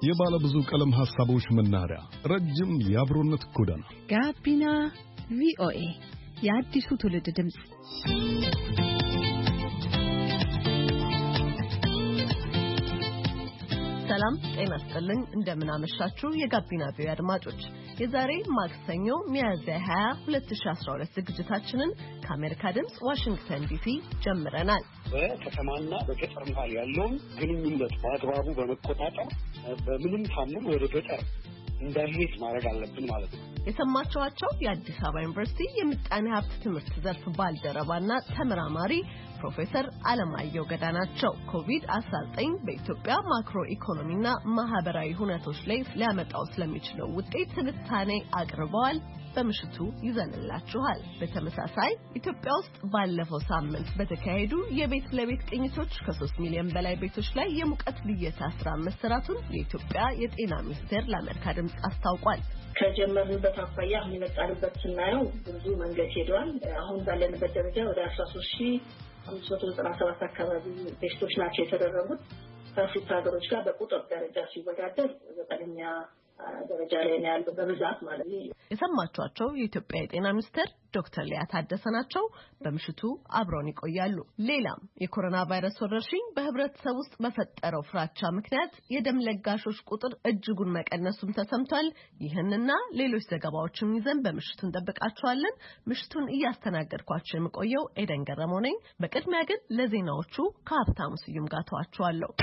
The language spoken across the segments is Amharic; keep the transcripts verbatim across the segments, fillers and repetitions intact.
የባለ ብዙ ቀለም ሐሳቦች መናኸሪያ፣ ረጅም የአብሮነት ጎዳና ጋቢና ቪኦኤ የአዲሱ ትውልድ ድምጽ። ሰላም ጤና ይስጥልኝ። እንደምን አመሻችሁ የጋቢና ቪኦኤ አድማጮች። የዛሬ ማክሰኞ ሚያዝያ ሃያ ሁለት ሺህ አስራ ሁለት ዝግጅታችንን ከአሜሪካ ድምጽ ዋሽንግተን ዲሲ ጀምረናል። በከተማና በገጠር መሃል ያለውን ግንኙነት በአግባቡ በመቆጣጠር በምንም ታምር ወደ ገጠር እንዳይሄድ ማድረግ አለብን ማለት ነው። የሰማችኋቸው የአዲስ አበባ ዩኒቨርሲቲ የምጣኔ ሀብት ትምህርት ዘርፍ ባልደረባና ተመራማሪ ፕሮፌሰር አለማየሁ ገዳ ናቸው። ኮቪድ አስራ ዘጠኝ በኢትዮጵያ ማክሮ ኢኮኖሚና ማህበራዊ ሁኔታዎች ላይ ሊያመጣው ስለሚችለው ውጤት ትንታኔ አቅርበዋል። በምሽቱ ይዘንላችኋል። በተመሳሳይ ኢትዮጵያ ውስጥ ባለፈው ሳምንት በተካሄዱ የቤት ለቤት ቅኝቶች ከሶስት ሚሊዮን በላይ ቤቶች ላይ የሙቀት ልየታ ስራ መሰራቱን የኢትዮጵያ የጤና ሚኒስቴር ለአሜሪካ ድምጽ አስታውቋል። ከጀመርንበት አኳያ አሁን የመጣንበት ስናየው ብዙ መንገድ ሄዷል። አሁን ባለንበት ደረጃ ወደ አስራ ሶስት ሺህ አምስት መቶ ዘጠና ሰባት አካባቢ ቴስቶች ናቸው የተደረጉት። ከአፍሪካ ሀገሮች ጋር በቁጥር ደረጃ ሲወዳደር ዘጠነኛ ደረጃ ላይ ነው ያለው በብዛት ማለት ነው። የሰማችኋቸው የኢትዮጵያ የጤና ሚኒስቴር ዶክተር ሊያ ታደሰ ናቸው። በምሽቱ አብረውን ይቆያሉ። ሌላም የኮሮና ቫይረስ ወረርሽኝ በህብረተሰብ ውስጥ በፈጠረው ፍራቻ ምክንያት የደም ለጋሾች ቁጥር እጅጉን መቀነሱም ተሰምቷል። ይህንና ሌሎች ዘገባዎችን ይዘን በምሽቱ እንጠብቃችኋለን። ምሽቱን እያስተናገድኳችሁ የምቆየው ኤደን ገረመው ነኝ። በቅድሚያ ግን ለዜናዎቹ ከሀብታሙ ስዩም ጋር ተዋችኋለሁ።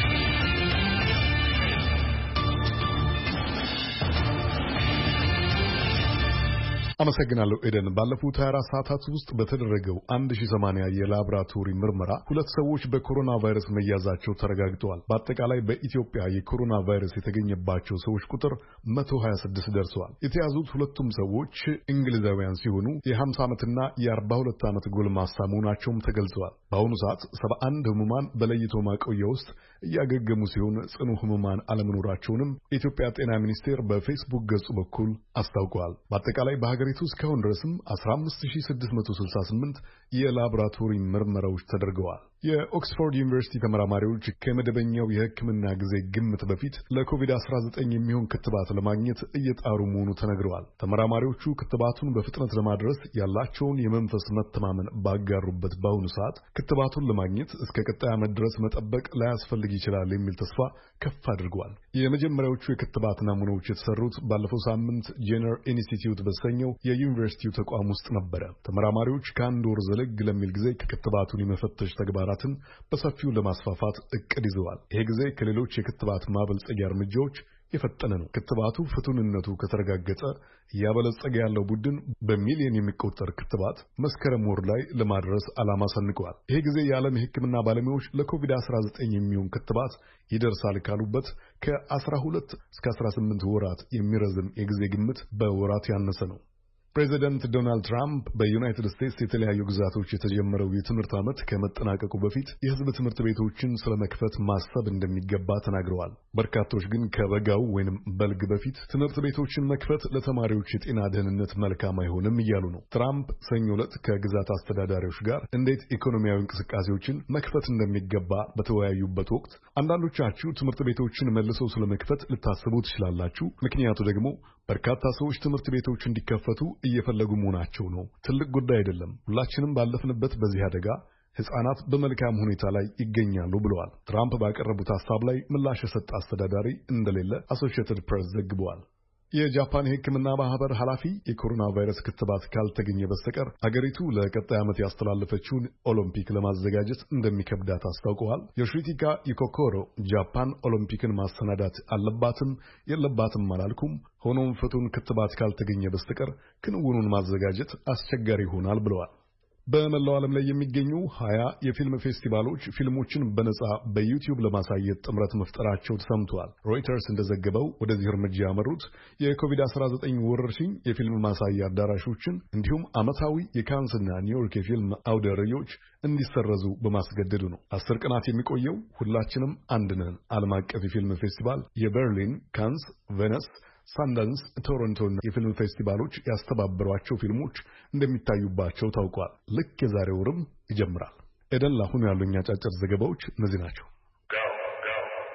አመሰግናለሁ ኤደን። ባለፉት ሃያ አራት ሰዓታት ውስጥ በተደረገው አንድ ሺህ ሰማንያ የላብራቶሪ ምርመራ ሁለት ሰዎች በኮሮና ቫይረስ መያዛቸው ተረጋግጠዋል። በአጠቃላይ በኢትዮጵያ የኮሮና ቫይረስ የተገኘባቸው ሰዎች ቁጥር መቶ ሀያ ስድስት ደርሰዋል። የተያዙት ሁለቱም ሰዎች እንግሊዛውያን ሲሆኑ የ50 ዓመትና የ42 ዓመት ጎልማሳ መሆናቸውም ተገልጸዋል። በአሁኑ ሰዓት ሰባ አንድ ህሙማን በለይቶ ማቆያ ውስጥ እያገገሙ ሲሆን ጽኑ ህሙማን አለመኖራቸውንም የኢትዮጵያ ጤና ሚኒስቴር በፌስቡክ ገጹ በኩል አስታውቋል። በአጠቃላይ በሀገሪቱ እስካሁን ድረስም አስራ አምስት ሺህ ስድስት መቶ ስልሳ ስምንት የላቦራቶሪ ምርመራዎች ተደርገዋል። የኦክስፎርድ ዩኒቨርሲቲ ተመራማሪዎች ከመደበኛው የሕክምና ጊዜ ግምት በፊት ለኮቪድ አስራ ዘጠኝ የሚሆን ክትባት ለማግኘት እየጣሩ መሆኑ ተነግረዋል። ተመራማሪዎቹ ክትባቱን በፍጥነት ለማድረስ ያላቸውን የመንፈስ መተማመን ባጋሩበት በአሁኑ ሰዓት ክትባቱን ለማግኘት እስከ ቀጣይ ዓመት ድረስ መጠበቅ ላያስፈልግ ይችላል የሚል ተስፋ ከፍ አድርገዋል። የመጀመሪያዎቹ የክትባት ናሙናዎች የተሰሩት ባለፈው ሳምንት ጄነር ኢንስቲትዩት በተሰኘው የዩኒቨርሲቲው ተቋም ውስጥ ነበረ። ተመራማሪዎች ከአንድ ወር ዘለግ ለሚል ጊዜ ክትባቱን የመፈተሽ ተግባራትን በሰፊው ለማስፋፋት እቅድ ይዘዋል። ይሄ ጊዜ ከሌሎች የክትባት ማበልጸጊያ እርምጃዎች የፈጠነ ነው። ክትባቱ ፍቱንነቱ ከተረጋገጠ እያበለጸገ ያለው ቡድን በሚሊዮን የሚቆጠር ክትባት መስከረም ወር ላይ ለማድረስ ዓላማ ሰንቀዋል። ይሄ ጊዜ የዓለም የሕክምና ባለሙያዎች ለኮቪድ አስራ ዘጠኝ የሚሆን ክትባት ይደርሳል ካሉበት ከአስራ ሁለት እስከ አስራ ስምንት ወራት የሚረዝም የጊዜ ግምት በወራት ያነሰ ነው። ፕሬዚደንት ዶናልድ ትራምፕ በዩናይትድ ስቴትስ የተለያዩ ግዛቶች የተጀመረው የትምህርት ዓመት ከመጠናቀቁ በፊት የሕዝብ ትምህርት ቤቶችን ስለመክፈት ማሰብ እንደሚገባ ተናግረዋል። በርካቶች ግን ከበጋው ወይንም በልግ በፊት ትምህርት ቤቶችን መክፈት ለተማሪዎች የጤና ደህንነት መልካም አይሆንም እያሉ ነው። ትራምፕ ሰኞ ዕለት ከግዛት አስተዳዳሪዎች ጋር እንዴት ኢኮኖሚያዊ እንቅስቃሴዎችን መክፈት እንደሚገባ በተወያዩበት ወቅት አንዳንዶቻችሁ ትምህርት ቤቶችን መልሰው ስለመክፈት ልታስቡ ትችላላችሁ፣ ምክንያቱ ደግሞ በርካታ ሰዎች ትምህርት ቤቶች እንዲከፈቱ እየፈለጉ መሆናቸው ነው። ትልቅ ጉዳይ አይደለም። ሁላችንም ባለፍንበት በዚህ አደጋ ሕፃናት በመልካም ሁኔታ ላይ ይገኛሉ ብለዋል። ትራምፕ ባቀረቡት ሐሳብ ላይ ምላሽ የሰጠ አስተዳዳሪ እንደሌለ አሶሺየትድ ፕሬስ ዘግቧል። የጃፓን የሕክምና ማህበር ኃላፊ የኮሮና ቫይረስ ክትባት ካልተገኘ በስተቀር አገሪቱ ለቀጣይ ዓመት ያስተላለፈችውን ኦሎምፒክ ለማዘጋጀት እንደሚከብዳት አስታውቀዋል። ዮሺቲካ ኢኮኮሮ ጃፓን ኦሎምፒክን ማሰናዳት አለባትም የለባትም አላልኩም፣ ሆኖም ፍቱን ክትባት ካልተገኘ በስተቀር ክንውኑን ማዘጋጀት አስቸጋሪ ይሆናል ብለዋል። በመላው ዓለም ላይ የሚገኙ ሀያ የፊልም ፌስቲቫሎች ፊልሞችን በነጻ በዩቲዩብ ለማሳየት ጥምረት መፍጠራቸው ተሰምቷል። ሮይተርስ እንደዘገበው ወደዚህ እርምጃ ያመሩት የኮቪድ አስራ ዘጠኝ ወረርሽኝ የፊልም ማሳያ አዳራሾችን እንዲሁም ዓመታዊ የካንስና ኒውዮርክ የፊልም አውደ ርዕዮች እንዲሰረዙ በማስገደዱ ነው። አስር ቀናት የሚቆየው ሁላችንም አንድ ነን ዓለም አቀፍ የፊልም ፌስቲቫል የበርሊን፣ ካንስ፣ ቬነስ፣ ሳንዳንስ፣ ቶሮንቶና የፊልም ፌስቲቫሎች ያስተባበሯቸው ፊልሞች እንደሚታዩባቸው ታውቋል። ልክ የዛሬ ወርም ይጀምራል። ኤደን፣ ለአሁኑ ያሉኝ አጫጭር ዘገባዎች እነዚህ ናቸው።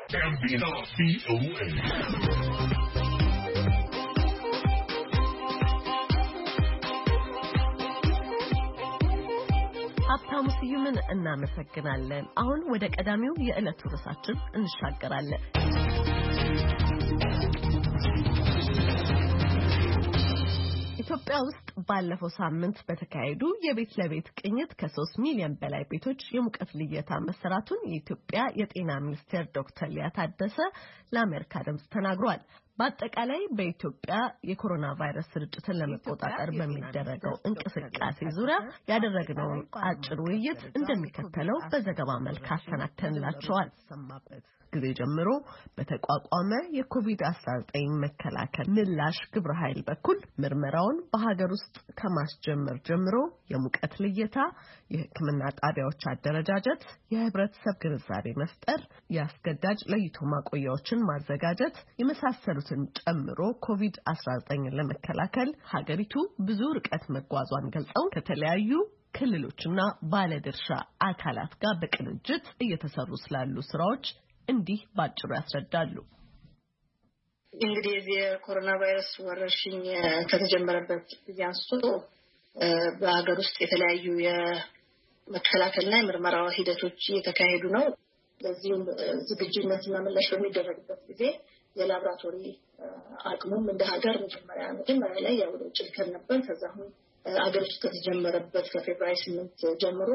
Gambino C O A. ሀብታሙ ስዩምን እናመሰግናለን። አሁን ወደ ቀዳሚው የዕለቱ ርዕሳችን እንሻገራለን። ኢትዮጵያ ውስጥ ባለፈው ሳምንት በተካሄዱ የቤት ለቤት ቅኝት ከሶስት ሚሊዮን በላይ ቤቶች የሙቀት ልየታ መሰራቱን የኢትዮጵያ የጤና ሚኒስቴር ዶክተር ሊያ ታደሰ ለአሜሪካ ድምጽ ተናግሯል። በአጠቃላይ በኢትዮጵያ የኮሮና ቫይረስ ስርጭትን ለመቆጣጠር በሚደረገው እንቅስቃሴ ዙሪያ ያደረግነውን አጭር ውይይት እንደሚከተለው በዘገባ መልክ አሰናድተንላችኋል። ጊዜ ጀምሮ በተቋቋመ የኮቪድ አስራ ዘጠኝ መከላከል ምላሽ ግብረ ኃይል በኩል ምርመራውን በሀገር ውስጥ ከማስጀመር ጀምሮ የሙቀት ልየታ፣ የሕክምና ጣቢያዎች አደረጃጀት፣ የህብረተሰብ ግንዛቤ መፍጠር፣ የአስገዳጅ ለይቶ ማቆያዎችን ማዘጋጀት የመሳሰሉትን ጨምሮ ኮቪድ አስራ ዘጠኝን ለመከላከል ሀገሪቱ ብዙ ርቀት መጓዟን ገልጸው ከተለያዩ ክልሎችና ባለድርሻ አካላት ጋር በቅንጅት እየተሰሩ ስላሉ ስራዎች እንዲህ ባጭሩ ያስረዳሉ። እንግዲህ የኮሮና ቫይረስ ወረርሽኝ ከተጀመረበት ጊዜ አንስቶ በሀገር ውስጥ የተለያዩ የመከላከልና የምርመራ ሂደቶች እየተካሄዱ ነው። ለዚህም ዝግጁነትና ምላሽ በሚደረግበት ጊዜ የላቦራቶሪ አቅሙም እንደ ሀገር መጀመሪያ መጀመሪያ ላይ ያው ወደ ውጭ ልከን ነበር። ከዛ አሁን ሀገር ውስጥ ከተጀመረበት ከፌብሩዋሪ ስምንት ጀምሮ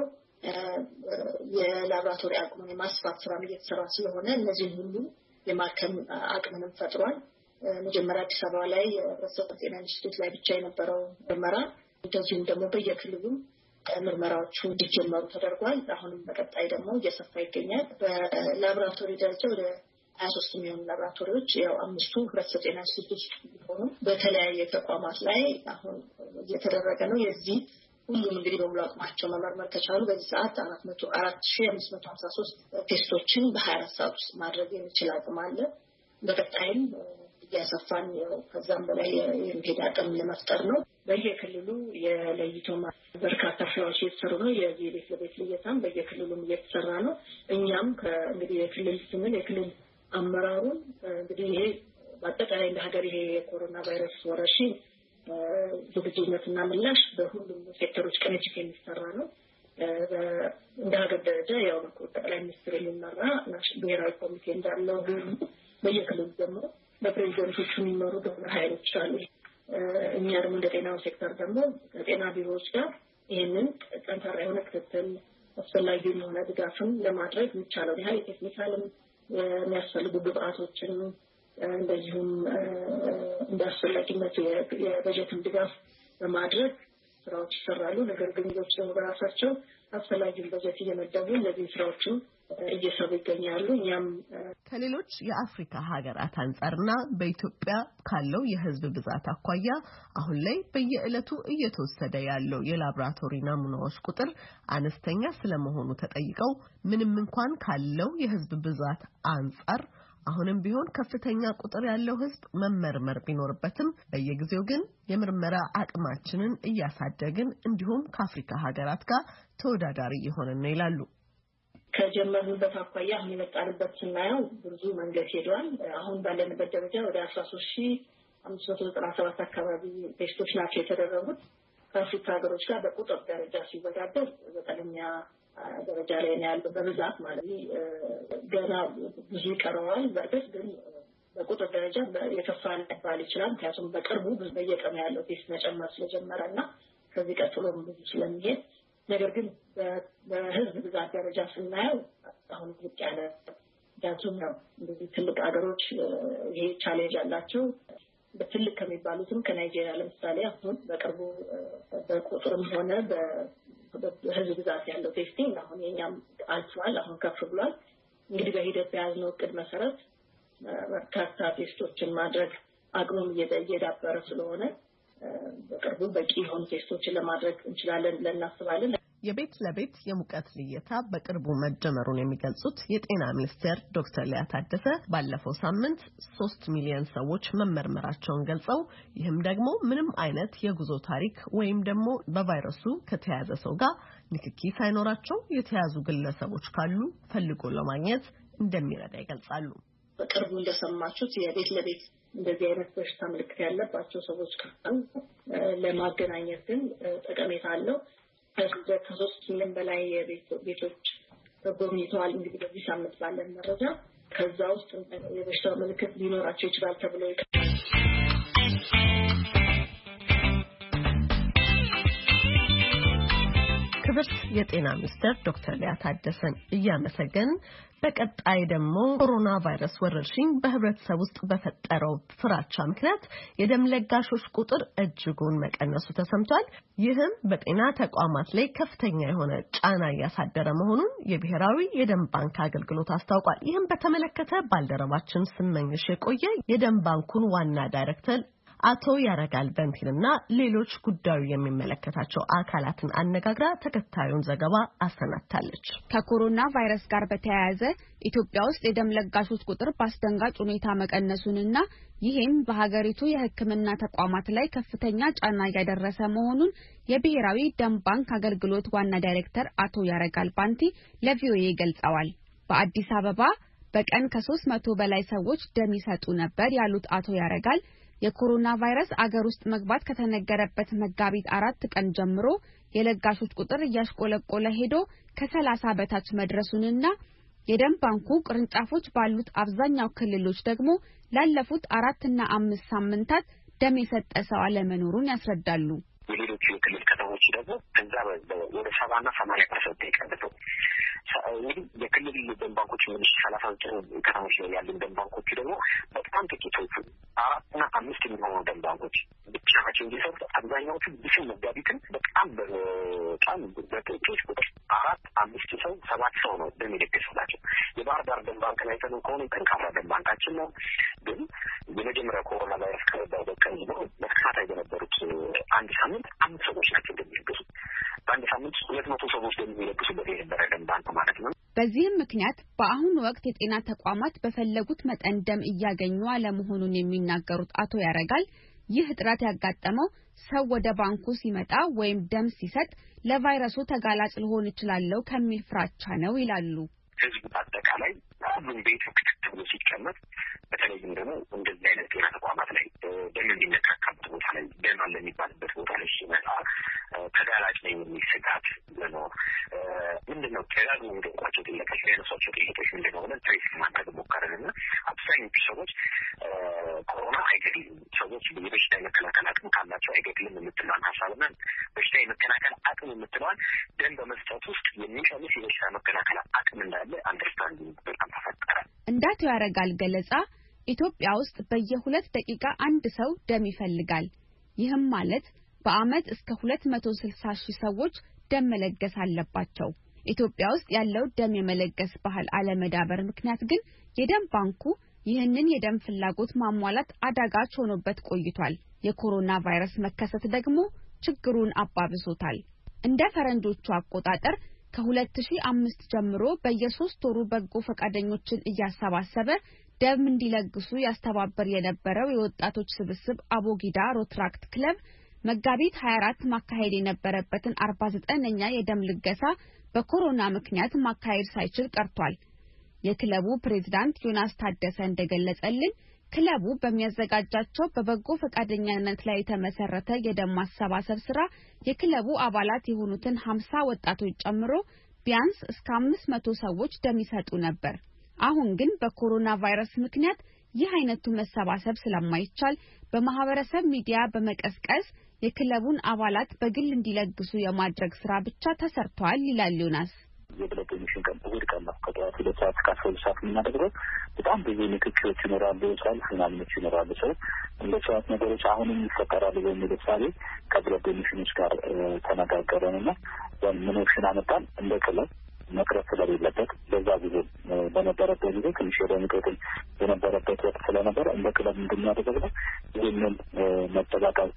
የላቦራቶሪ አቅሙን የማስፋት ስራ እየተሰራ ስለሆነ እነዚህ ሁሉ የማከም አቅምንም ፈጥሯል። መጀመሪያ አዲስ አበባ ላይ የህብረተሰብ ጤና ኢንስቲትዩት ላይ ብቻ የነበረው ምርመራ እንደዚሁም ደግሞ በየክልሉ ምርመራዎቹ እንዲጀመሩ ተደርጓል። አሁንም በቀጣይ ደግሞ እየሰፋ ይገኛል። በላቦራቶሪ ደረጃ ወደ ሀያ ሶስት የሚሆኑ ላቦራቶሪዎች ያው አምስቱ ህብረተሰብ ጤና ኢንስቲትዩት ሆኑ በተለያየ ተቋማት ላይ አሁን እየተደረገ ነው። የዚህ ሁሉም እንግዲህ በሙሉ አቅማቸው መመርመር ከቻሉ በዚህ ሰዓት አራት መቶ አራት ሺህ አምስት መቶ ሀምሳ ሶስት ቴስቶችን በሀያ አራት ሰዓት ውስጥ ማድረግ የሚችል አቅም አለ። በቀጣይም እያሰፋን ከዛም በላይ የሚሄድ አቅም ለመፍጠር ነው። በየክልሉ የለይቶ በርካታ ስራዎች እየተሰሩ ነው። የዚህ ቤት ለቤት ልየታም በየክልሉም እየተሰራ ነው። እኛም እንግዲህ የክልል ስንል የክልል አመራሩን እንግዲህ ይሄ በአጠቃላይ እንደ ሀገር ይሄ የኮሮና ቫይረስ ወረርሽኝ ዝግጁነትና ምላሽ በሁሉም ሴክተሮች ቅንጅት የሚሰራ ነው። እንደ ሀገር ደረጃ ያው ጠቅላይ ሚኒስትር የሚመራ ብሔራዊ ኮሚቴ እንዳለው በየክልሉ ደግሞ በፕሬዚደንቶቹ የሚመሩ ግብረ ኃይሎች አሉ። እኛ ደግሞ እንደ ጤናው ሴክተር ደግሞ ከጤና ቢሮዎች ጋር ይህንን ጠንካራ የሆነ ክትትል አስፈላጊ የሆነ ድጋፍን ለማድረግ የሚቻለውን ያህል የቴክኒካልም የሚያስፈልጉ ግብአቶችን እንደዚሁም እንዳስፈላጊነት የበጀትን ድጋፍ በማድረግ ስራዎች ይሰራሉ። ነገር ግን ሌሎች ደግሞ በራሳቸው አስፈላጊውን በጀት እየመደቡ እነዚህ ስራዎችን እየሰሩ ይገኛሉ። እኛም ከሌሎች የአፍሪካ ሀገራት አንጻርና በኢትዮጵያ ካለው የሕዝብ ብዛት አኳያ አሁን ላይ በየዕለቱ እየተወሰደ ያለው የላቦራቶሪ ናሙናዎች ቁጥር አነስተኛ ስለመሆኑ ተጠይቀው ምንም እንኳን ካለው የሕዝብ ብዛት አንጻር አሁንም ቢሆን ከፍተኛ ቁጥር ያለው ህዝብ መመርመር ቢኖርበትም በየጊዜው ግን የምርመራ አቅማችንን እያሳደግን እንዲሁም ከአፍሪካ ሀገራት ጋር ተወዳዳሪ የሆነን ነው ይላሉ። ከጀመርንበት አኳያ አሁን የመጣንበት ስናየው ብዙ መንገድ ሄዷል። አሁን ባለንበት ደረጃ ወደ አስራ ሶስት ሺህ አምስት መቶ ዘጠና ሰባት አካባቢ ቴስቶች ናቸው የተደረጉት። ከአፍሪካ ሀገሮች ጋር በቁጥር ደረጃ ሲወዳደር ዘጠነኛ ደረጃ ላይ ነው ያለው በብዛት ማለት ነው። ገና ብዙ ይቀረዋል። በእርግጥ ግን በቁጥር ደረጃ የከፋ ሊባል ይችላል። ምክንያቱም በቅርቡ በየቀኑ ያለው ቴስት መጨመር ስለጀመረና ከዚህ ቀጥሎ ብዙ ስለሚሄድ፣ ነገር ግን በህዝብ ብዛት ደረጃ ስናየው አሁን ዝቅ ያለ ዳቱም ነው። እንደዚህ ትልቅ ሀገሮች ይሄ ቻሌንጅ አላቸው። በትልቅ ከሚባሉትም ከናይጄሪያ ለምሳሌ አሁን በቅርቡ በቁጥርም ሆነ በህዝብ ብዛት ያለው ቴስቲንግ አሁን የኛም አልፏል። አሁን ከፍ ብሏል። እንግዲህ በሂደት በያዝነው እቅድ መሰረት በርካታ ቴስቶችን ማድረግ አቅሙም እየዳበረ ስለሆነ በቅርቡ በቂ የሆኑ ቴስቶችን ለማድረግ እንችላለን ብለን እናስባለን። የቤት ለቤት የሙቀት ልየታ በቅርቡ መጀመሩን የሚገልጹት የጤና ሚኒስቴር ዶክተር ሊያ ታደሰ ባለፈው ሳምንት ሶስት ሚሊዮን ሰዎች መመርመራቸውን ገልጸው ይህም ደግሞ ምንም አይነት የጉዞ ታሪክ ወይም ደግሞ በቫይረሱ ከተያዘ ሰው ጋር ንክኪ ሳይኖራቸው የተያዙ ግለሰቦች ካሉ ፈልጎ ለማግኘት እንደሚረዳ ይገልጻሉ። በቅርቡ እንደሰማችሁት የቤት ለቤት እንደዚህ አይነት በሽታ ምልክት ያለባቸው ሰዎች ካሉ ለማገናኘት ግን ጠቀሜታ አለው። ከሶስት ሚሊዮን በላይ ቤቶች ጎብኝተዋል። እንግዲህ በዚህ ሳምንት ባለን መረጃ ከዛ ውስጥ የበሽታው ምልክት ሊኖራቸው ይችላል ተብሎ ክብርት የጤና ሚኒስትር ዶክተር ሊያ ታደሰን እያመሰገን በቀጣይ ደግሞ ኮሮና ቫይረስ ወረርሽኝ በህብረተሰብ ውስጥ በፈጠረው ፍራቻ ምክንያት የደም ለጋሾች ቁጥር እጅጉን መቀነሱ ተሰምቷል። ይህም በጤና ተቋማት ላይ ከፍተኛ የሆነ ጫና እያሳደረ መሆኑን የብሔራዊ የደም ባንክ አገልግሎት አስታውቋል። ይህም በተመለከተ ባልደረባችን ስመኝሽ የቆየ የደም ባንኩን ዋና ዳይሬክተር አቶ ያረጋል በንቲልና ሌሎች ጉዳዩ የሚመለከታቸው አካላትን አነጋግራ ተከታዩን ዘገባ አሰናድታለች። ከኮሮና ቫይረስ ጋር በተያያዘ ኢትዮጵያ ውስጥ የደም ለጋሾች ቁጥር በአስደንጋጭ ሁኔታ መቀነሱንና ይህም በሀገሪቱ የሕክምና ተቋማት ላይ ከፍተኛ ጫና እያደረሰ መሆኑን የብሔራዊ ደም ባንክ አገልግሎት ዋና ዳይሬክተር አቶ ያረጋል ባንቲ ለቪኦኤ ገልጸዋል። በአዲስ አበባ በቀን ከሶስት መቶ በላይ ሰዎች ደም ይሰጡ ነበር ያሉት አቶ ያረጋል የኮሮና ቫይረስ አገር ውስጥ መግባት ከተነገረበት መጋቢት አራት ቀን ጀምሮ የለጋሾች ቁጥር እያሽቆለቆለ ሄዶ ከሰላሳ በታች መድረሱንና የደም ባንኩ ቅርንጫፎች ባሉት አብዛኛው ክልሎች ደግሞ ላለፉት አራት እና አምስት ሳምንታት ደም የሰጠ ሰው አለመኖሩን ያስረዳሉ። የሌሎች የክልል ከተሞች ደግሞ ከዛ ወደ ሰባና ሰማንያ ፐርሰንት ይቀንሰው እንግዲህ የክልል ደም ባንኮች ምንሽ ሰላሳ ዘጠኝ ከተሞች ላይ ያሉ ደም ባንኮች ደግሞ በጣም ጥቂቶቹ አራትና አምስት የሚሆኑ ደም ባንኮች ብቻ ናቸው እንዲሰሩ አብዛኛዎቹ ብዙ መጋቢትን በጣም በጣም በጥቂቶች ቁጥር አራት አምስት ሰው ሰባት ሰው ነው ደም የደገሰላቸው። የባህር ዳር ደም ባንክ ላይ ተነው ከሆነ ጠንካራ ደም ባንካችን ነው። ግን የመጀመሪያ ኮሮና ቫይረስ ከገባው በቀን ነው በተከታታይ በነበሩት አንድ ሳምንት አምስት ሰዎች ናቸው እንደሚደገሱ በአንድ ሳምንት ሁለት መቶ ሰዎች እንደሚደገሱበት የነበረ ደም ባንክ ማለት ነው። በዚህም ምክንያት በአሁኑ ወቅት የጤና ተቋማት በፈለጉት መጠን ደም እያገኙ አለመሆኑን የሚናገሩት አቶ ያረጋል ይህ እጥረት ያጋጠመው ሰው ወደ ባንኩ ሲመጣ ወይም ደም ሲሰጥ ለቫይረሱ ተጋላጭ ሊሆን ይችላል ከሚል ፍራቻ ነው ይላሉ። ህዝብ አጠቃላይ ሁሉም ቤት ክትት ብሎ ሲቀመጥ በተለይም ደግሞ እንደዚህ አይነት ጤና ተቋማት ላይ ደም የሚነካካበት ቦታ ላይ ደም አለ የሚባልበት ቦታ ላይ ሲመጣ ተጋላጭ ነው የሚል ስጋት ነው። ምንድነው ተጋላጭ የሚደቋቸው ጥያቄዎች ያነሷቸው ጥያቄዎች ምንድነው ብለን ትሬስ ማድረግ ሞከረንና አብዛኞቹ ሰዎች ኮሮና አይገድልም፣ ሰዎች የበሽታ የመከላከል አቅም ካላቸው አይገድልም የምትለዋን ሀሳብና በሽታ የመከላከል አቅም የምትለዋን ደም በመስጠት ውስጥ የሚቀንስ የበሽታ መከላከል አቅም እንዳለ አንደርስታንድ በጣም ተፈጠረ። እንዳቶ ያረጋል ገለጻ ኢትዮጵያ ውስጥ በየሁለት ደቂቃ አንድ ሰው ደም ይፈልጋል። ይህም ማለት በአመት እስከ ሁለት መቶ ስልሳ ሺህ ሰዎች ደም መለገስ አለባቸው። ኢትዮጵያ ውስጥ ያለው ደም የመለገስ ባህል አለመዳበር ምክንያት ግን የደም ባንኩ ይህንን የደም ፍላጎት ማሟላት አዳጋች ሆኖበት ቆይቷል። የኮሮና ቫይረስ መከሰት ደግሞ ችግሩን አባብሶታል። እንደ ፈረንጆቹ አቆጣጠር ከሁለት ሺህ አምስት ጀምሮ በየሶስት ወሩ በጎ ፈቃደኞችን እያሰባሰበ ደም እንዲለግሱ ያስተባበር የነበረው የወጣቶች ስብስብ አቦጊዳ ሮትራክት ክለብ መጋቢት ሃያ አራት ማካሄድ የነበረበትን አርባ ዘጠነኛ የደም ልገሳ በኮሮና ምክንያት ማካሄድ ሳይችል ቀርቷል። የክለቡ ፕሬዝዳንት ዮናስ ታደሰ እንደገለጸልን ክለቡ በሚያዘጋጃቸው በበጎ ፈቃደኛነት ላይ የተመሰረተ የደም ማሰባሰብ ስራ የክለቡ አባላት የሆኑትን ሀምሳ ወጣቶች ጨምሮ ቢያንስ እስከ አምስት መቶ ሰዎች ደም ይሰጡ ነበር። አሁን ግን በኮሮና ቫይረስ ምክንያት ይህ አይነቱ መሰባሰብ ስለማይቻል በማህበረሰብ ሚዲያ በመቀስቀስ የክለቡን አባላት በግል እንዲለግሱ የማድረግ ስራ ብቻ ተሰርቷል ይላል ዮናስ። የብለድ ዶኔሽን ቀን እሑድ ቀን ነው ከጠዋት ሁለት ሰዓት እስከ አስራ ሁለት ሰዓት የምናደርገው። በጣም ብዙ ንክኪዎች ይኖራሉ፣ ሰልፍ ምናምኖች ይኖራሉ። ሰው እንደ ሰዓት ነገሮች አሁንም ይፈጠራሉ በሚል እሳቤ ከብለድ ዶኔሽኖች ጋር ተነጋገረንና ምን ኦፕሽን አመጣን። እንደ ክለብ መቅረት ስለሌለበት በዛ ጊዜ በነበረበት ጊዜ ትንሽ የደምቀትን የነበረበት ወቅት ስለነበረ እንደ ክለብ እንደሚያደርገው ይህንን መጠቃቃት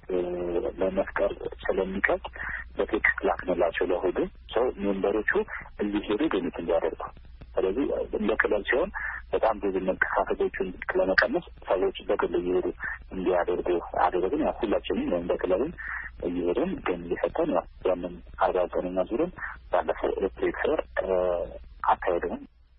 ለመፍቀር ስለሚቀጥ በቴክስት ላክንላቸው ለሁሉ ሰው ሜምበሮቹ እንዲሄዱ ግኝት እንዲያደርጉ። ስለዚህ እንደ ክለብ ሲሆን በጣም ብዙ መንቀሳቀሶችን ለመቀነስ ሰዎች በግል እየሄዱ እንዲያደርጉ አደረግን። ያው ሁላችንም እንደ ክለብም እየሄድን ግን እየሰጠን ያው ያንን አርባ ዘጠነኛ ዙርን ባለፈው ኤፕሪል ስር አካሄድን።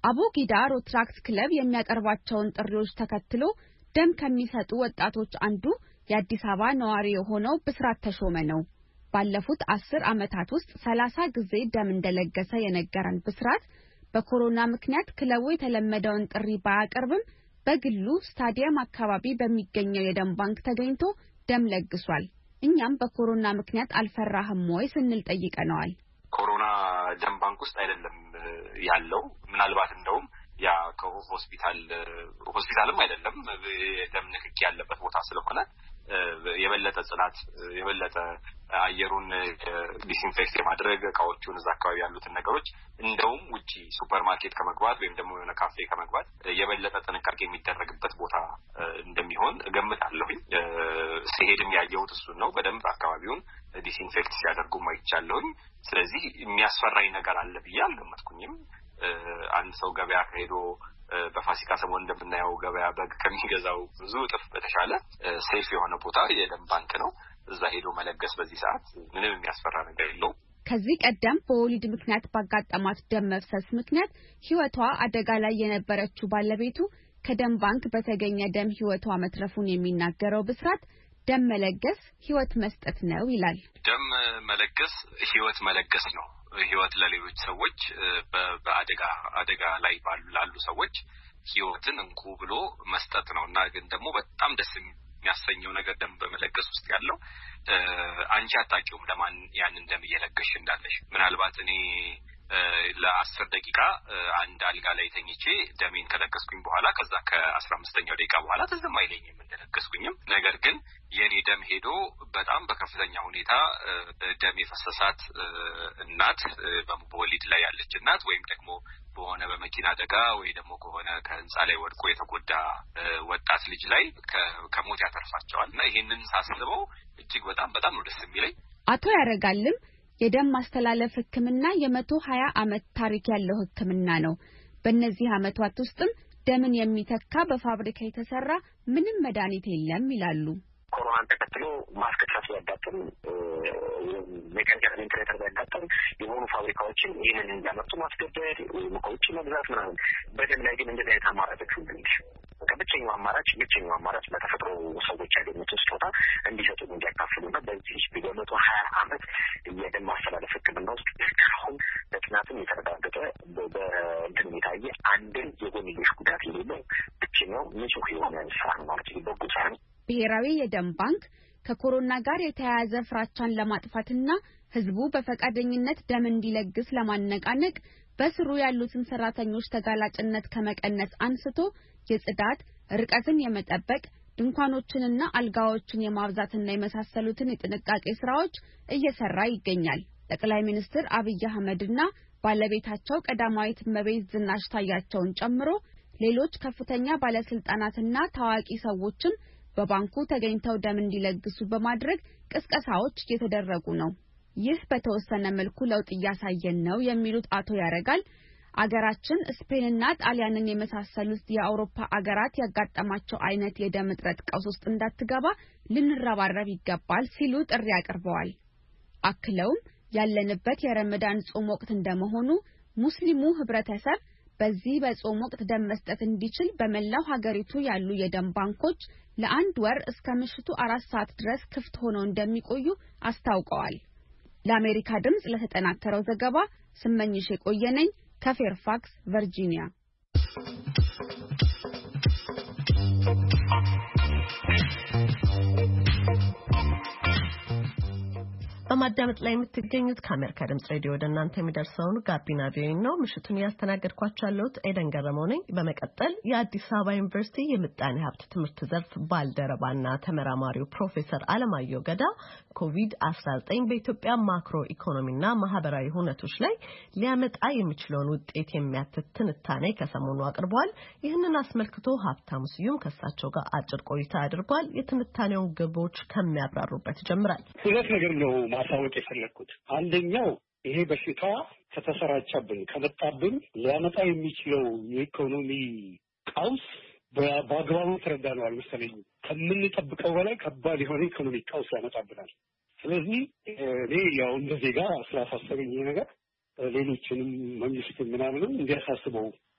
አቦጊዳ ሮትራክት ክለብ የሚያቀርባቸውን ጥሪዎች ተከትሎ ደም ከሚሰጡ ወጣቶች አንዱ የአዲስ አበባ ነዋሪ የሆነው ብስራት ተሾመ ነው። ባለፉት አስር ዓመታት ውስጥ ሰላሳ ጊዜ ደም እንደለገሰ የነገረን ብስራት በኮሮና ምክንያት ክለቡ የተለመደውን ጥሪ ባያቀርብም በግሉ ስታዲየም አካባቢ በሚገኘው የደም ባንክ ተገኝቶ ደም ለግሷል። እኛም በኮሮና ምክንያት አልፈራህም ወይ ስንል ጠይቀነዋል። ኮሮና ደም ባንክ ውስጥ አይደለም ያለው ምናልባት እንደውም ያ ከሆስፒታል ሆስፒታልም አይደለም ደም ንክኪ ያለበት ቦታ ስለሆነ የበለጠ ጽናት የበለጠ አየሩን ዲስኢንፌክት የማድረግ እቃዎቹን እዛ አካባቢ ያሉትን ነገሮች እንደውም ውጪ ሱፐርማርኬት ከመግባት ወይም ደግሞ የሆነ ካፌ ከመግባት የበለጠ ጥንቃቄ የሚደረግበት ቦታ እንደሚሆን እገምታለሁኝ። ሲሄድም ያየሁት እሱን ነው። በደንብ አካባቢውን ዲስኢንፌክት ሲያደርጉ ማይቻለሁኝ። ስለዚህ የሚያስፈራኝ ነገር አለ ብዬ አልገመትኩኝም። አንድ ሰው ገበያ ከሄዶ በፋሲካ ሰሞን እንደምናየው ገበያ በግ ከሚገዛው ብዙ እጥፍ በተሻለ ሴፍ የሆነ ቦታ የደም ባንክ ነው። እዛ ሄዶ መለገስ በዚህ ሰዓት ምንም የሚያስፈራ ነገር የለውም። ከዚህ ቀደም በወሊድ ምክንያት ባጋጠማት ደም መፍሰስ ምክንያት ህይወቷ አደጋ ላይ የነበረችው ባለቤቱ ከደም ባንክ በተገኘ ደም ህይወቷ መትረፉን የሚናገረው ብስራት ደም መለገስ ህይወት መስጠት ነው ይላል። ደም መለገስ ህይወት መለገስ ነው። ህይወት ለሌሎች ሰዎች በአደጋ አደጋ ላይ ባሉ ላሉ ሰዎች ህይወትን እንኩ ብሎ መስጠት ነውና ግን ደግሞ በጣም ደስ የሚያሰኘው ነገር ደም በመለገስ ውስጥ ያለው አንቺ አታውቂውም ለማን ያን ደም እየለገሽ እንዳለሽ። ምናልባት እኔ ለአስር ደቂቃ አንድ አልጋ ላይ ተኝቼ ደሜን ከለገስኩኝ በኋላ ከዛ ከአስራ አምስተኛው ደቂቃ በኋላ ተዘም አይለኝም እንደለገስኩኝም። ነገር ግን የኔ ደም ሄዶ በጣም በከፍተኛ ሁኔታ ደም የፈሰሳት እናት በወሊድ ላይ ያለች እናት ወይም ደግሞ በሆነ በመኪና አደጋ ወይ ደግሞ ከሆነ ከህንጻ ላይ ወድቆ የተጎዳ ወጣት ልጅ ላይ ከሞት ያተርፋቸዋል እና ይሄንን ሳስበው እጅግ በጣም በጣም ነው ደስ የሚለኝ። አቶ ያረጋልም የደም ማስተላለፍ ህክምና የመቶ ሀያ ዓመት ታሪክ ያለው ህክምና ነው። በእነዚህ ዓመታት ውስጥም ደምን የሚተካ በፋብሪካ የተሰራ ምንም መድኃኒት የለም ይላሉ። ኮሮናን ተከትሎ ማስከቻት ያጋጠም ሜካኒካል ቬንቲሌተር ያጋጠም የሆኑ ፋብሪካዎችን ይህንን እንዲያመርቱ ማስገደድ ሙቀቶች መግዛት ምናምን። በደም ላይ ግን እንደዚህ አይነት አማራጮች ሁሉልሽ ብቸኛው አማራጭ ብቸኛው አማራጭ በተፈጥሮ ሰዎች ያገኙትን ስጦታ እንዲሰጡ እንዲያካፍሉና በዚህ በመቶ ሀያ ዓመት የደም ማስተላለፍ ህክምና ውስጥ እስካሁን በጥናትም የተረጋገጠ በእንትን የታየ አንድን የጎንዮሽ ጉዳት የሌለው ብቸኛው ንጹህ የሆነ ስራ ነው ማለት ነው። በጎ ስራ ነው። ብሔራዊ የደም ባንክ ከኮሮና ጋር የተያያዘ ፍራቻን ለማጥፋትና ህዝቡ በፈቃደኝነት ደም እንዲለግስ ለማነቃነቅ በስሩ ያሉትን ሰራተኞች ተጋላጭነት ከመቀነስ አንስቶ የጽዳት፣ ርቀትን የመጠበቅ፣ ድንኳኖችንና አልጋዎችን የማብዛትና የመሳሰሉትን የጥንቃቄ ስራዎች እየሰራ ይገኛል። ጠቅላይ ሚኒስትር አብይ አህመድና ባለቤታቸው ቀዳማዊት እመቤት ዝናሽ ታያቸውን ጨምሮ ሌሎች ከፍተኛ ባለስልጣናትና ታዋቂ ሰዎችም በባንኩ ተገኝተው ደም እንዲለግሱ በማድረግ ቅስቀሳዎች እየተደረጉ ነው። ይህ በተወሰነ መልኩ ለውጥ እያሳየን ነው የሚሉት አቶ ያረጋል አገራችን ስፔንና ጣሊያንን የመሳሰሉት የአውሮፓ አገራት ያጋጠማቸው አይነት የደም እጥረት ቀውስ ውስጥ እንዳትገባ ልንረባረብ ይገባል ሲሉ ጥሪ አቅርበዋል። አክለውም ያለንበት የረመዳን ጾም ወቅት እንደመሆኑ ሙስሊሙ ህብረተሰብ በዚህ በጾም ወቅት ደም መስጠት እንዲችል በመላው ሀገሪቱ ያሉ የደም ባንኮች ለአንድ ወር እስከ ምሽቱ አራት ሰዓት ድረስ ክፍት ሆነው እንደሚቆዩ አስታውቀዋል። ለአሜሪካ ድምጽ ለተጠናከረው ዘገባ ስመኝሽ የቆየነኝ ከፌርፋክስ ቨርጂኒያ። በማዳመጥ ላይ የምትገኙት ከአሜሪካ ድምጽ ሬዲዮ ወደ እናንተ የሚደርሰውን ጋቢና ቪኦኤ ነው። ምሽቱን ያስተናገድኳችሁ ያለሁት ኤደን ገረመው ነኝ። በመቀጠል የአዲስ አበባ ዩኒቨርሲቲ የምጣኔ ሀብት ትምህርት ዘርፍ ባልደረባና ተመራማሪው ፕሮፌሰር አለማየሁ ገዳ ኮቪድ አስራ ዘጠኝ በኢትዮጵያ ማክሮ ኢኮኖሚና ማህበራዊ ሁነቶች ላይ ሊያመጣ የሚችለውን ውጤት የሚያትት ትንታኔ ከሰሞኑ አቅርበዋል። ይህንን አስመልክቶ ሀብታሙ ስዩም ከሳቸው ጋር አጭር ቆይታ አድርጓል። የትንታኔውን ግቦች ከሚያብራሩበት ይጀምራል። ሁለት ነገር ነው ማሳወቅ የፈለኩት። አንደኛው ይሄ በሽታ ከተሰራጨብን ከመጣብን ሊያመጣ የሚችለው የኢኮኖሚ ቀውስ በአግባቡ ተረዳነዋል መሰለኝ። ከምንጠብቀው በላይ ከባድ የሆነ ኢኮኖሚ ቀውስ ያመጣብናል። ስለዚህ እኔ ያው እንደ ዜጋ ስላሳሰበኝ ይሄ ነገር ሌሎችንም መንግስት ምናምንም እንዲያሳስበው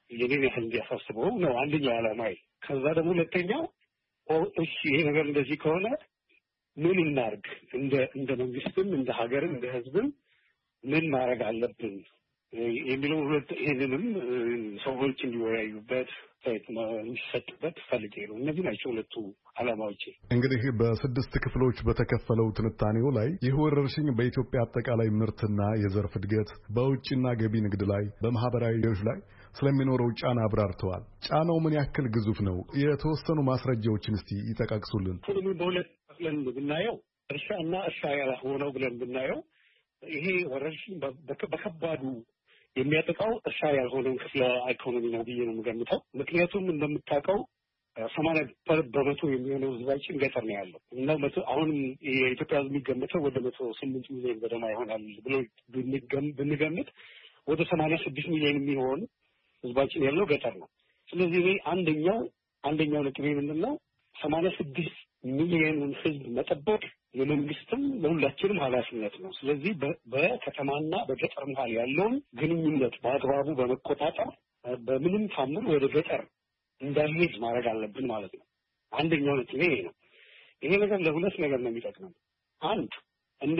የኔን ያህል እንዲያሳስበው ነው አንደኛው ዓላማዬ። ከዛ ደግሞ ሁለተኛው እሺ ይሄ ነገር እንደዚህ ከሆነ ምን እናርግ፣ እንደ እንደ መንግስትም እንደ ሀገርም እንደ ህዝብም ምን ማድረግ አለብን የሚለው ሁለት ይሄንንም ሰዎች እንዲወያዩበት እንዲሰጥበት ፈልጌ ነው። እነዚህ ናቸው ሁለቱ ዓላማዎች። እንግዲህ በስድስት ክፍሎች በተከፈለው ትንታኔው ላይ ይህ ወረርሽኝ በኢትዮጵያ አጠቃላይ ምርትና የዘርፍ እድገት፣ በውጭና ገቢ ንግድ ላይ፣ በማህበራዊ ገዥ ላይ ስለሚኖረው ጫና አብራርተዋል። ጫናው ምን ያክል ግዙፍ ነው? የተወሰኑ ማስረጃዎችን እስቲ ይጠቃቅሱልን። በሁለት ብለን ብናየው እርሻና እርሻ ያልሆነው ብለን ብናየው ይሄ ወረርሽኝ በከባዱ የሚያጠቃው እርሻ ያልሆነውን ክፍለ ኢኮኖሚ ነው ብዬ ነው የምገምተው። ምክንያቱም እንደምታውቀው ሰማንያ በመቶ የሚሆነው ህዝባችን ገጠር ነው ያለው እና አሁን የኢትዮጵያ ህዝብ የሚገምተው ወደ መቶ ስምንት ሚሊዮን ገደማ ይሆናል ብሎ ብንገምት ወደ ሰማንያ ስድስት ሚሊዮን የሚሆን ህዝባችን ያለው ገጠር ነው። ስለዚህ እኔ አንደኛው አንደኛው ነጥቤ ምንድን ነው ሰማንያ ስድስት ሚሊዮኑን ህዝብ መጠበቅ የመንግስትም ለሁላችንም ኃላፊነት ነው። ስለዚህ በከተማና በገጠር መሀል ያለውን ግንኙነት በአግባቡ በመቆጣጠር በምንም ታምር ወደ ገጠር እንዳይሄድ ማድረግ አለብን ማለት ነው። አንደኛው ነጥቤ ይሄ ነው። ይሄ ነገር ለሁለት ነገር ነው የሚጠቅመው። አንድ እንደ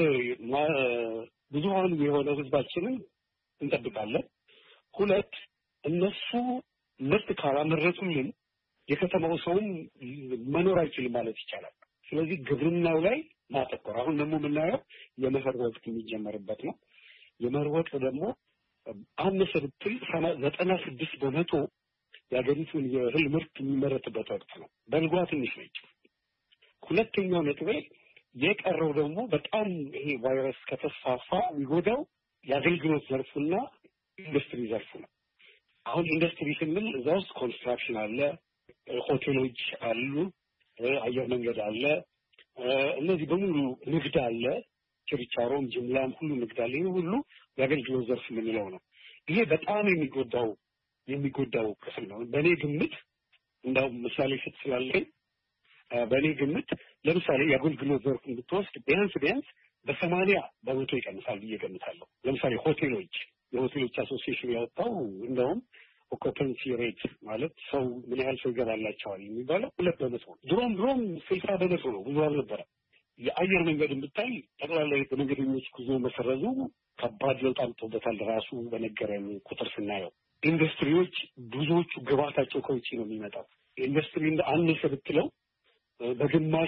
ብዙሃኑ የሆነው ህዝባችንን እንጠብቃለን። ሁለት እነሱ ምርት ካላመረቱልን የከተማው ሰውም መኖር አይችልም ማለት ይቻላል። ስለዚህ ግብርናው ላይ ማተኮር አሁን ደግሞ የምናየው የመኸር ወቅት የሚጀመርበት ነው። የመኸር ወቅት ደግሞ አነሰ ብትል ዘጠና ስድስት በመቶ የሀገሪቱን የእህል ምርት የሚመረትበት ወቅት ነው። በልጓ ትንሽ ነች። ሁለተኛው ነጥቤ የቀረው ደግሞ በጣም ይሄ ቫይረስ ከተስፋፋ የሚጎዳው የአገልግሎት ዘርፉና ኢንዱስትሪ ዘርፉ ነው። አሁን ኢንዱስትሪ ስንል እዛ ውስጥ ኮንስትራክሽን አለ፣ ሆቴሎች አሉ፣ አየር መንገድ አለ፣ እነዚህ በሙሉ ንግድ አለ፣ ችርቻሮም ጅምላም ሁሉ ንግድ አለ። ይሄ ሁሉ የአገልግሎት ዘርፍ የምንለው ነው። ይሄ በጣም የሚጎዳው የሚጎዳው ክፍል ነው። በእኔ ግምት እንዳው ምሳሌ ስት ስላለኝ በእኔ ግምት ለምሳሌ የአገልግሎት ዘርፍ ብትወስድ ቢያንስ ቢያንስ በሰማንያ በመቶ ይቀንሳል ብዬ ገምታለሁ። ለምሳሌ ሆቴሎች የሆቴሎች አሶሲዬሽን ያወጣው እንደውም ኦኩፐንሲ ሬት ማለት ሰው ምን ያህል ሰው ይገባላቸዋል የሚባለው ሁለት በመቶ ነው። ድሮም ድሮም ስልሳ በመቶ ነው፣ ብዙ አልነበረም። የአየር መንገድን ብታይ ጠቅላላ የመንገደኞች ጉዞ መሰረዙ ከባድ ለውጥ አምጥቶበታል ራሱ በነገረን ቁጥር ስናየው። ኢንዱስትሪዎች ብዙዎቹ ግባታቸው ከውጭ ነው የሚመጣው። ኢንዱስትሪ እንደ አነሰ ብትለው በግማሽ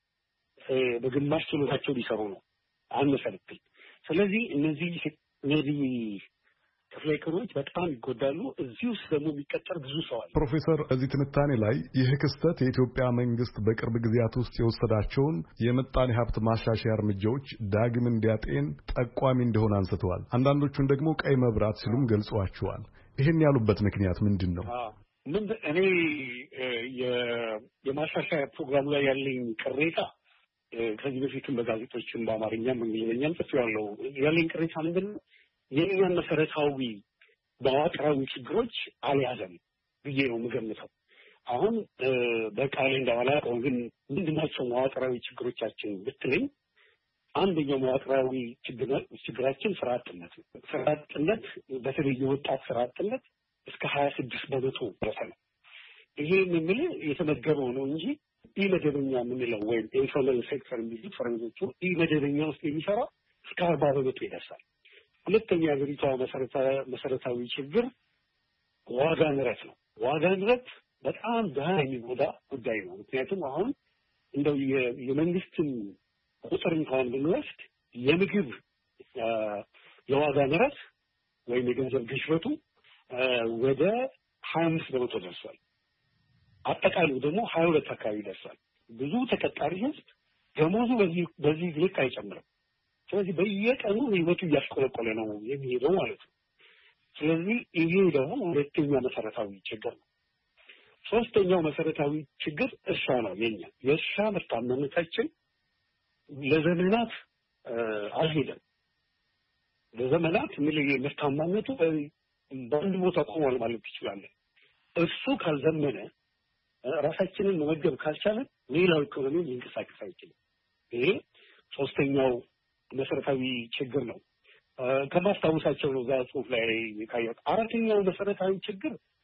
በግማሽ ችሎታቸው ሊሰሩ ነው አነሰ ብትል። ስለዚህ እነዚህ እነዚህ ክፍለ ኢኮኖሚዎች በጣም ይጎዳሉ። እዚህ ውስጥ ደግሞ የሚቀጠር ብዙ ሰው አለ። ፕሮፌሰር፣ እዚህ ትንታኔ ላይ ይህ ክስተት የኢትዮጵያ መንግስት በቅርብ ጊዜያት ውስጥ የወሰዳቸውን የምጣኔ ሀብት ማሻሻያ እርምጃዎች ዳግም እንዲያጤን ጠቋሚ እንደሆነ አንስተዋል። አንዳንዶቹን ደግሞ ቀይ መብራት ሲሉም ገልጸዋቸዋል። ይህን ያሉበት ምክንያት ምንድን ነው? ምን እኔ የማሻሻያ ፕሮግራሙ ላይ ያለኝ ቅሬታ ከዚህ በፊትም በጋዜጦችም በአማርኛም በእንግሊዝኛም ጽፌዋለሁ። ያለኝ ቅሬታ ምንድን ነው? የእኛን መሰረታዊ መዋቅራዊ ችግሮች አልያዘም ብዬ ነው የምገምተው። አሁን በቃሌ እንዳላውቀው ግን ምንድናቸው መዋቅራዊ ችግሮቻችን ብትለኝ፣ አንደኛው መዋቅራዊ ችግራችን ስራ አጥነት ነው። ስራ አጥነት በተለይ የወጣት ስራ አጥነት እስከ ሀያ ስድስት በመቶ ድረስ ነው። ይሄ የምልህ የተመገበው ነው እንጂ ኢመደበኛ የምንለው ወይም ኢንፎርማል ሴክተር የሚሉት ፈረንጆቹ ኢመደበኛ ውስጥ የሚሰራ እስከ አርባ በመቶ ይደርሳል። ሁለተኛ የሀገሪቷ መሰረታዊ ችግር ዋጋ ንረት ነው። ዋጋ ንረት በጣም ድሃ የሚጎዳ ጉዳይ ነው። ምክንያቱም አሁን እንደው የመንግስትን ቁጥር እንኳን ብንወስድ የምግብ የዋጋ ንረት ወይም የገንዘብ ግሽበቱ ወደ ሀያ አምስት በመቶ ደርሷል። አጠቃላይ ደግሞ ሀያ ሁለት አካባቢ ደርሷል። ብዙ ተቀጣሪ ህዝብ ደሞዙ በዚህ በዚህ ልክ አይጨምርም። ስለዚህ በየቀኑ ህይወቱ እያሽቆለቆለ ነው የሚሄደው ማለት ነው። ስለዚህ ይሄ ደግሞ ሁለተኛ መሰረታዊ ችግር ነው። ሶስተኛው መሰረታዊ ችግር እርሻ ነው። የኛ የእርሻ ምርታማነታችን ለዘመናት አልሄደም። ለዘመናት ምን ምርታማነቱ በአንድ ቦታ ቆሟል ማለት ትችላለህ። እሱ ካልዘመነ ራሳችንን መመገብ ካልቻለን ሌላው ኢኮኖሚ ሊንቀሳቀስ አይችልም። ይሄ ሶስተኛው መሰረታዊ ችግር ነው። ከማስታወሳቸው ነው እዛ ጽሁፍ ላይ የካየሁት። አራተኛው መሰረታዊ ችግር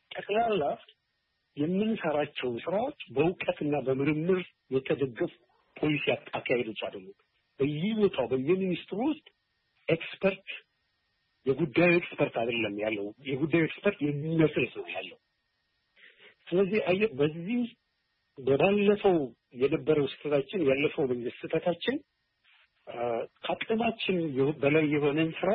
ጠቅላላ የምንሰራቸው ስራዎች በእውቀትና በምርምር የተደገፉ ፖሊሲ አካሄዶች አይደሉም። በየቦታው በየሚኒስትሩ ውስጥ ኤክስፐርት የጉዳዩ ኤክስፐርት አይደለም ያለው፣ የጉዳዩ ኤክስፐርት የሚመስል ሰው ያለው። ስለዚህ አየ በዚህ በባለፈው የነበረው ስህተታችን ያለፈው መንግስት ስህተታችን ከአቅማችን በላይ የሆነን ስራ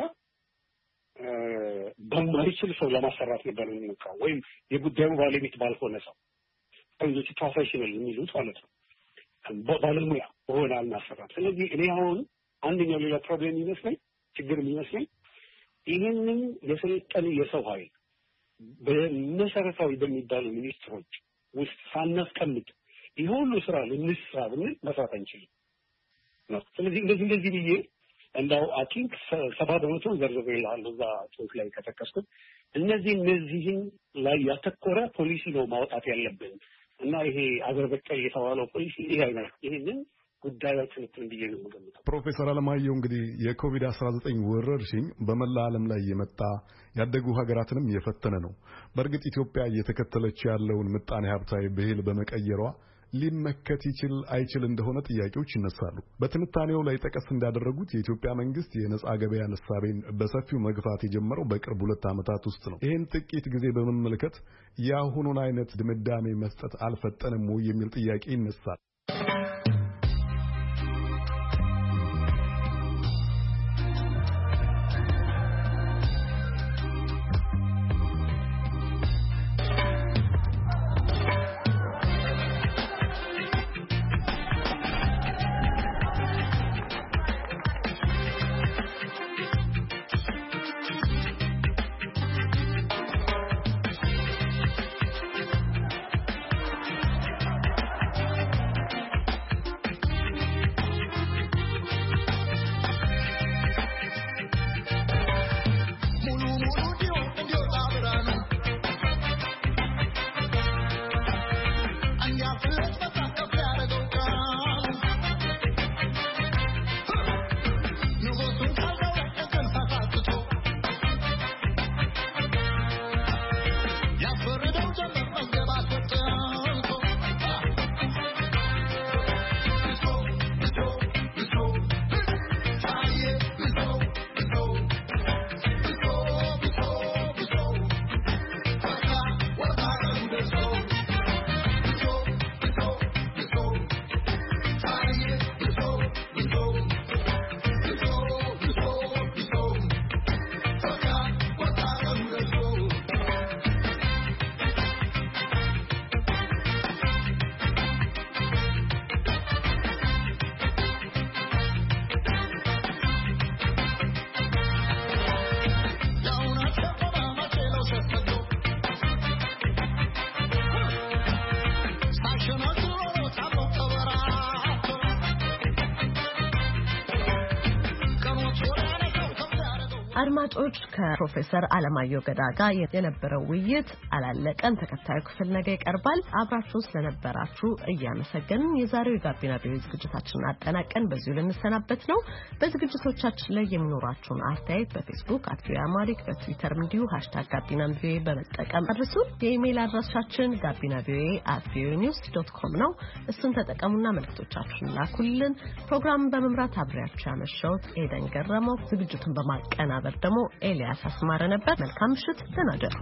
በማይችል ሰው ለማሰራት ነበር የሚሞክረው፣ ወይም የጉዳዩ ባለቤት ባልሆነ ሰው እንጂ ፕሮፌሽናል የሚሉት ማለት ነው ባለሙያ በሆነ አልናሰራት። ስለዚህ እኔ አሁን አንደኛው ሌላ ፕሮብሌም ይመስለኝ ችግር የሚመስለኝ ይህንን የሰለጠነ የሰው ኃይል በመሰረታዊ በሚባሉ ሚኒስትሮች ውስጥ ሳናስቀምጥ ይህ ሁሉ ስራ ልንስራ ብንል መስራት አንችልም ነው። ስለዚህ እንደዚህ እንደዚህ ብዬ እንዳው አይ ቲንክ ሰባ በመቶ ዘርዘር ይላል እዛ ጽሁፍ ላይ ከተከስኩት እነዚህ እነዚህን ላይ ያተኮረ ፖሊሲ ነው ማውጣት ያለብን እና ይሄ አገር በቀል የተባለው ፖሊሲ ይሄ አይነት ይሄንን ጉዳያችን እንትን ብዬ ነው የምገምተው። ፕሮፌሰር አለማየሁ እንግዲህ የኮቪድ አስራ ዘጠኝ ወረርሽኝ በመላ ዓለም ላይ የመጣ ያደጉ ሀገራትንም የፈተነ ነው። በእርግጥ ኢትዮጵያ እየተከተለች ያለውን ምጣኔ ሀብታዊ ብሂል በመቀየሯ ሊመከት ይችል አይችል እንደሆነ ጥያቄዎች ይነሳሉ። በትንታኔው ላይ ጠቀስ እንዳደረጉት የኢትዮጵያ መንግስት የነጻ ገበያ ነሳቤን በሰፊው መግፋት የጀመረው በቅርብ ሁለት ዓመታት ውስጥ ነው። ይህን ጥቂት ጊዜ በመመልከት የአሁኑን አይነት ድምዳሜ መስጠት አልፈጠንም ወይ የሚል ጥያቄ ይነሳል። አድማጮች ከፕሮፌሰር አለማየሁ ገዳ ጋር የነበረው ውይይት አላለቀም። ተከታዩ ክፍል ነገ ይቀርባል። አብራችሁ ስለነበራችሁ እያመሰገንን የዛሬው የጋቢና ቪኦኤ ዝግጅታችንን አጠናቀን በዚሁ ልንሰናበት ነው። በዝግጅቶቻችን ላይ የሚኖራችሁን አስተያየት በፌስቡክ አት ቪኦኤ አማሪክ በትዊተር እንዲሁ ሃሽታግ ጋቢና ቪኦኤ በመጠቀም አድርሱን። የኢሜይል አድራሻችን ጋቢና ቪኦኤ አት ቪኦኤ ኒውስ ዶት ኮም ነው። እሱን ተጠቀሙና መልእክቶቻችሁን ላኩልን። ፕሮግራሙን በመምራት አብሬያችሁ ያመሸሁት ኤደን ገረመው፣ ዝግጅቱን በማቀናበር ደግሞ ኤልያስ አስማረ ነበር። መልካም ምሽት፣ ደህና እደሩ።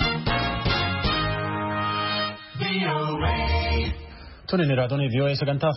Tuni ni raadiyoo V O A sagantaa